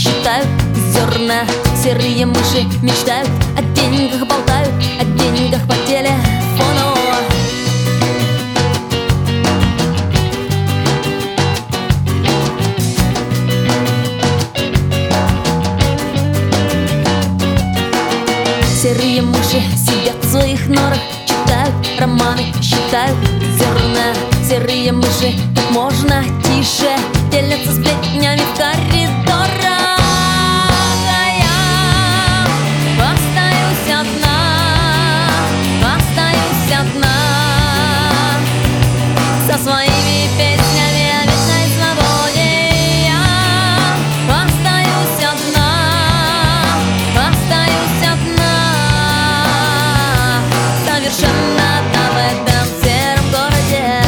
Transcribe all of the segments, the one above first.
считают зерна. Серые мыши мечтают о деньгах, болтают о деньгах по телефону. Серые мыши сидят в своих норах, читают романы, считают зерна. Серые мыши как можно тише делятся сплетнями в коридорах. А я остаюсь одна со своими песнями о вечной свободе. Я остаюсь одна совершенно одна в этом сером городе.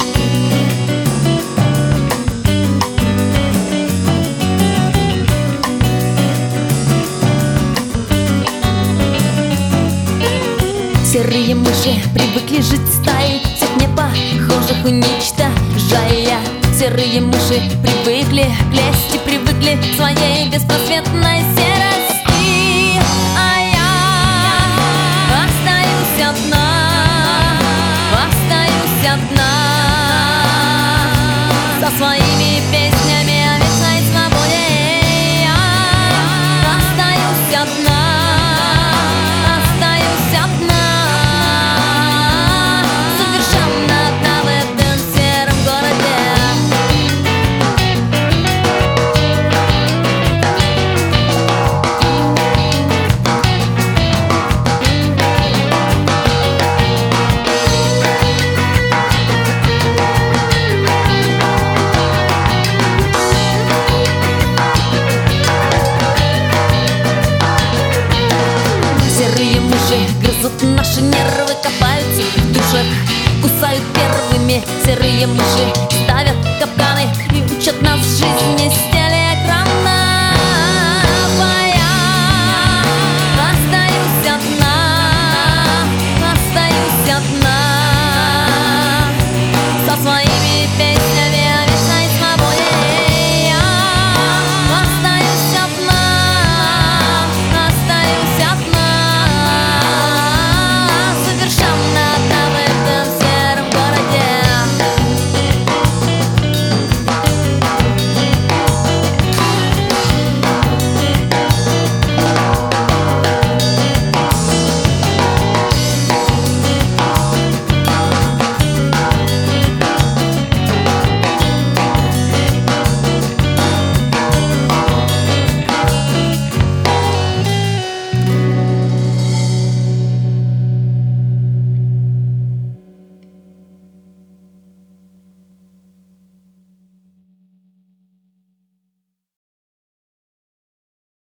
Серые мыши привыкли жить стаей, всех непохожих уничтожая. Серые мыши привыкли к лести, привыкли к своей беспросветной серости. А я остаюсь одна со своими песнями о вечной свободе. Я остаюсь одна совершенно одна в этом сером городе. Серые мыши грызут наши нервы, копаются в душах, кусают первыми. Серые мыши ставят капканы и учат нас жизни стеле.